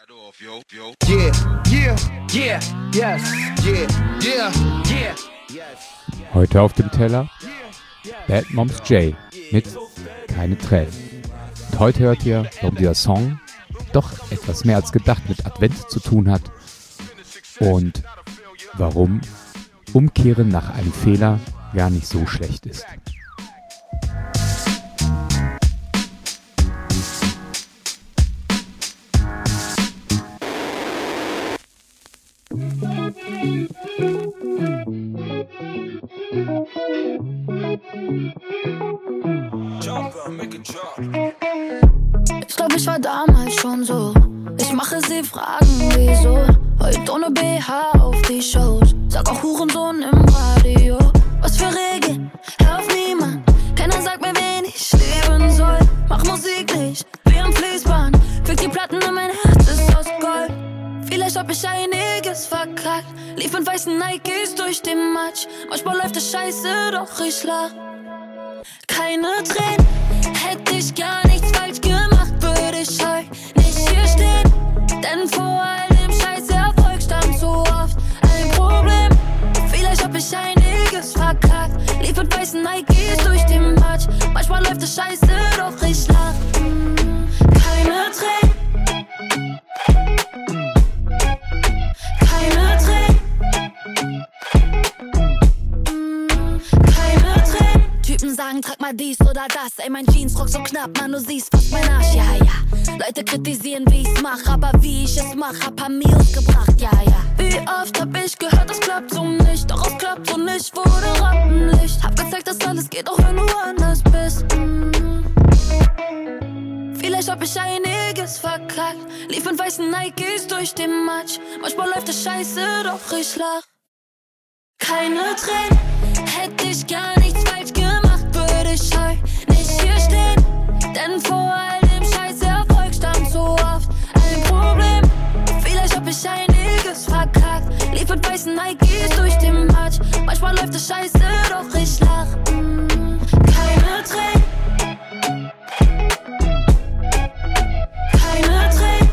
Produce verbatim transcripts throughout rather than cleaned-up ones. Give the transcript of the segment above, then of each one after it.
Yeah, yeah, yeah, yes, yeah, yeah, yeah, yes. Heute auf dem Teller Bad Moms J mit Keine Tränen. Und heute hört ihr, warum dieser Song doch etwas mehr als gedacht mit Advent zu tun hat und warum Umkehren nach einem Fehler gar nicht so schlecht ist. Ich glaub, ich war damals schon so. Ich mache sie fragen, wieso. Heute ohne B H auf die Shows. Sag auch Hurensohn im Radio. Was für Regeln, hör auf niemand. Keiner sagt mir, wen ich leben soll. Mach Musik nicht, wie am Fließband. Füg die Platten und mein Herz ist aus Gold. Vielleicht hab ich einiges verkackt. Lief in weißen Nikes durch den Matsch. Manchmal läuft es scheiße, doch ich lach. Keine Tränen, hätte ich gar nichts falsch gemacht, würde ich heute nicht hier stehen. Denn vor all dem scheiß Erfolg stand so oft ein Problem. Vielleicht hab ich einiges verkackt. Lief mit weißen Nikes durch den Matsch. Manchmal läuft es scheiße, doch ich lach. Keine Tränen. Keine Tränen. Keine Tränen. Typen sagen, trag mal dies oder das. Ey, mein Jeansrock so knapp, man, du siehst fast mein Arsch, ja, ja. Leute kritisieren, wie ich's mach, aber wie ich es mach, hab Amios gebracht, ja, ja. Wie oft hab ich gehört, das klappt so nicht, doch es klappt so nicht, wurde Rampenlicht. Hab gezeigt, dass alles geht, auch wenn du anders bist. Mm. Vielleicht hab ich einiges verkackt. Lief in weißen Nikes durch den Matsch. Manchmal läuft es scheiße, doch ich lach. Keine Tränen, hätte ich gar nichts falsch gemacht, würde ich heute nicht hier stehen. Denn vor all dem scheiß Erfolg stand so oft ein Problem. Vielleicht hab ich einiges verkackt. Lief mit weißen Nikes durch den Matsch. Manchmal läuft es scheiße, doch ich lach. Mm, keine Tränen. Keine Tränen.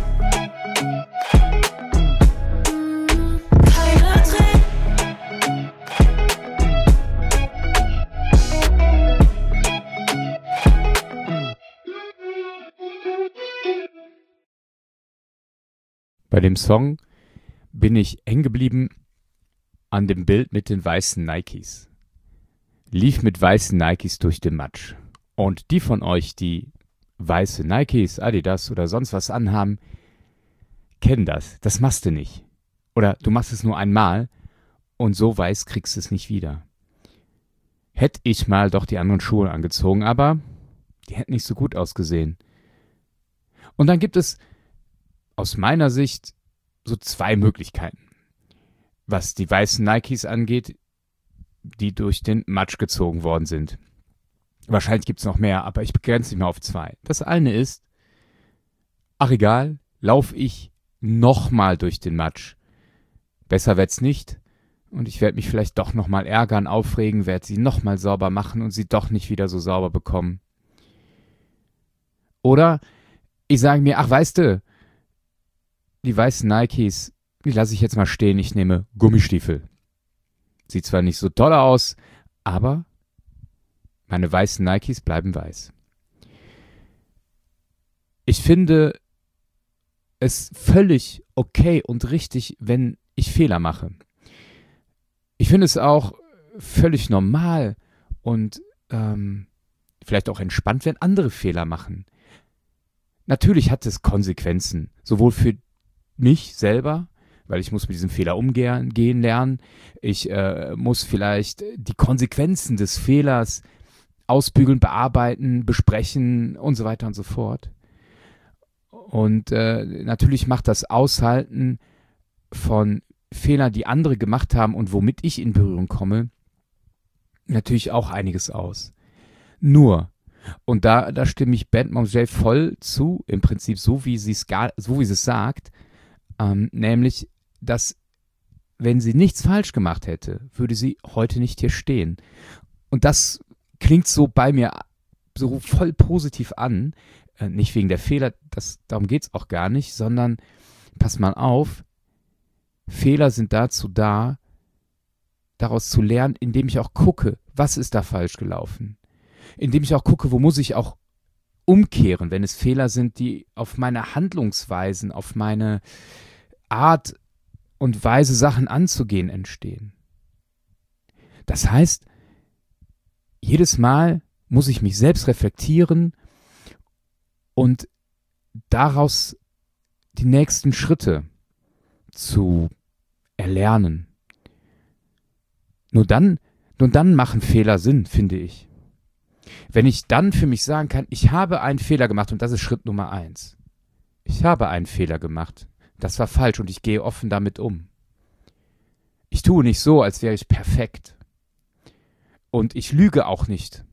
Mm, keine Tränen. Bei dem Song bin ich hängen geblieben an dem Bild mit den weißen Nikes. Lief mit weißen Nikes durch den Matsch. Und die von euch, die weiße Nikes, Adidas oder sonst was anhaben, kennen das. Das machst du nicht. Oder du machst es nur einmal und so weiß kriegst du es nicht wieder. Hätte ich mal doch die anderen Schuhe angezogen, aber die hätten nicht so gut ausgesehen. Und dann gibt es aus meiner Sicht so zwei Möglichkeiten, was die weißen Nikes angeht, die durch den Matsch gezogen worden sind. Wahrscheinlich gibt es noch mehr, aber ich begrenze mich mal auf zwei. Das eine ist, ach egal, laufe ich nochmal durch den Matsch. Besser wird's nicht und ich werde mich vielleicht doch nochmal ärgern, aufregen, werde sie nochmal sauber machen und sie doch nicht wieder so sauber bekommen. Oder ich sage mir, ach weißt du, die weißen Nikes, die lasse ich jetzt mal stehen, ich nehme Gummistiefel. Sieht zwar nicht so toll aus, aber meine weißen Nikes bleiben weiß. Ich finde es völlig okay und richtig, wenn ich Fehler mache. Ich finde es auch völlig normal und ähm, vielleicht auch entspannt, wenn andere Fehler machen. Natürlich hat es Konsequenzen, sowohl für mich selber, weil ich muss mit diesem Fehler umgehen gehen lernen. Ich äh, muss vielleicht die Konsequenzen des Fehlers ausbügeln, bearbeiten, besprechen und so weiter und so fort. Und äh, natürlich macht das Aushalten von Fehlern, die andere gemacht haben und womit ich in Berührung komme, natürlich auch einiges aus. Nur, und da, da stimme ich Bad Moms J voll zu, im Prinzip so, wie sie es gar, so wie sie es sagt, ähm, nämlich, dass wenn sie nichts falsch gemacht hätte, würde sie heute nicht hier stehen. Und das klingt so bei mir so voll positiv an, äh, nicht wegen der Fehler, das, darum geht es auch gar nicht, sondern pass mal auf, Fehler sind dazu da, daraus zu lernen, indem ich auch gucke, was ist da falsch gelaufen. Indem ich auch gucke, wo muss ich auch umkehren, wenn es Fehler sind, die auf meine Handlungsweisen, auf meine Art und Weise, Sachen anzugehen, entstehen. Das heißt, jedes Mal muss ich mich selbst reflektieren und daraus die nächsten Schritte zu erlernen. Nur dann, nur dann machen Fehler Sinn, finde ich. Wenn ich dann für mich sagen kann, ich habe einen Fehler gemacht und das ist Schritt Nummer eins. Ich habe einen Fehler gemacht. Das war falsch und ich gehe offen damit um. Ich tue nicht so, als wäre ich perfekt. Und ich lüge auch nicht.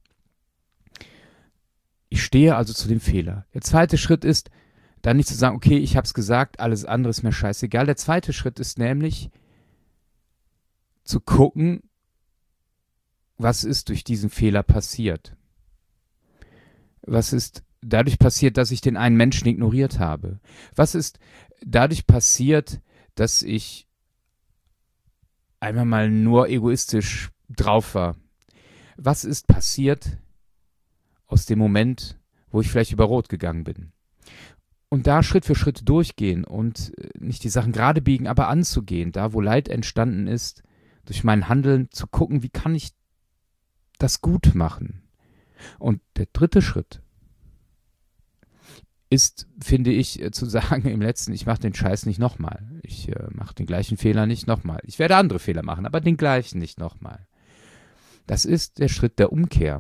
Ich stehe also zu dem Fehler. Der zweite Schritt ist, dann nicht zu sagen, okay, ich habe es gesagt, alles andere ist mir scheißegal. Der zweite Schritt ist nämlich, zu gucken, was ist durch diesen Fehler passiert. Was ist dadurch passiert, dass ich den einen Menschen ignoriert habe? Was ist dadurch passiert, dass ich einmal mal nur egoistisch drauf war? Was ist passiert aus dem Moment, wo ich vielleicht über Rot gegangen bin? Und da Schritt für Schritt durchgehen und nicht die Sachen gerade biegen, aber anzugehen, da wo Leid entstanden ist, durch mein Handeln zu gucken, wie kann ich das gut machen. Und der dritte Schritt ist, finde ich, zu sagen im letzten, ich mache den Scheiß nicht nochmal. Ich äh, mache den gleichen Fehler nicht nochmal. Ich werde andere Fehler machen, aber den gleichen nicht nochmal. Das ist der Schritt der Umkehr.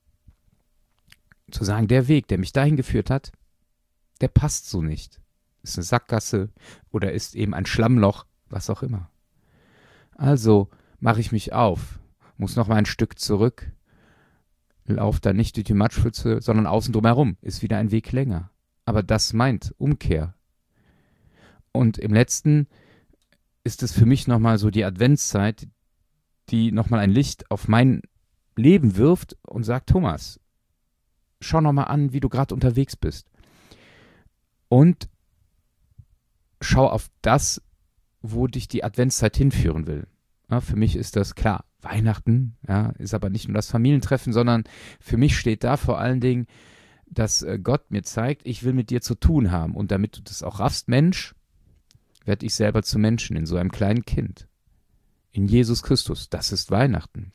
Zu sagen, der Weg, der mich dahin geführt hat, der passt so nicht. Ist eine Sackgasse oder ist eben ein Schlammloch, was auch immer. Also mache ich mich auf, muss noch mal ein Stück zurück, laufe dann nicht durch die Matschpfütze, sondern außen drumherum, ist wieder ein Weg länger. Aber das meint Umkehr. Und im letzten ist es für mich nochmal so die Adventszeit, die nochmal ein Licht auf mein Leben wirft und sagt, Thomas, schau nochmal an, wie du gerade unterwegs bist. Und schau auf das, wo dich die Adventszeit hinführen will. Ja, für mich ist das klar, Weihnachten, ja, ist aber nicht nur das Familientreffen, sondern für mich steht da vor allen Dingen, dass äh, Gott mir zeigt, ich will mit dir zu tun haben. Und damit du das auch raffst, Mensch, werde ich selber zu Menschen in so einem kleinen Kind. In Jesus Christus, das ist Weihnachten.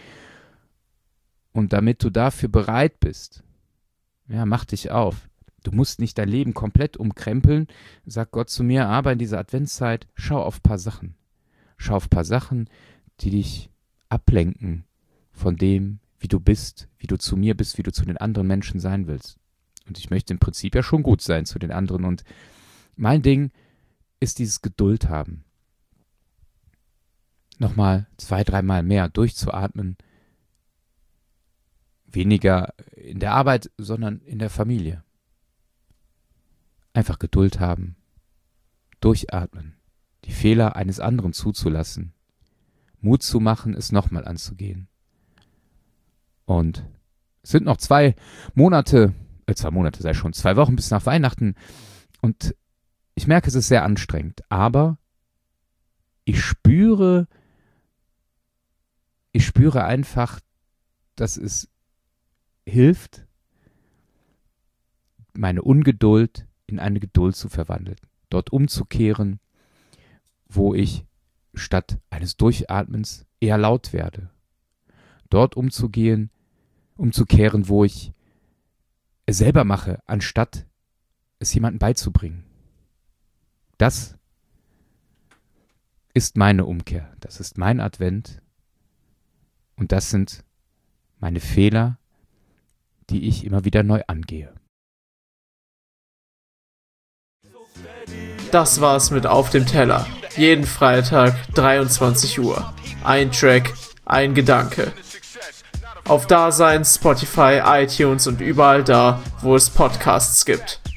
Und damit du dafür bereit bist, ja, mach dich auf. Du musst nicht dein Leben komplett umkrempeln, sagt Gott zu mir, aber in dieser Adventszeit schau auf ein paar Sachen. Schau auf ein paar Sachen, die dich ablenken von dem, wie du bist, wie du zu mir bist, wie du zu den anderen Menschen sein willst. Und ich möchte im Prinzip ja schon gut sein zu den anderen. Und mein Ding ist dieses Geduld haben. Nochmal zwei, dreimal mehr durchzuatmen. Weniger in der Arbeit, sondern in der Familie. Einfach Geduld haben. Durchatmen. Die Fehler eines anderen zuzulassen. Mut zu machen, es nochmal anzugehen. Und es sind noch zwei Monate, äh, zwei Monate sei schon, zwei Wochen bis nach Weihnachten. Und ich merke, es ist sehr anstrengend. Aber ich spüre, ich spüre einfach, dass es hilft, meine Ungeduld in eine Geduld zu verwandeln. Dort umzukehren, wo ich statt eines Durchatmens eher laut werde. Dort umzugehen, umzukehren, wo ich es selber mache, anstatt es jemandem beizubringen. Das ist meine Umkehr, das ist mein Advent und das sind meine Fehler, die ich immer wieder neu angehe. Das war's mit Auf dem Teller. Jeden Freitag, dreiundzwanzig Uhr. Ein Track, ein Gedanke. Auf Dasein, Spotify, iTunes und überall da, wo es Podcasts gibt.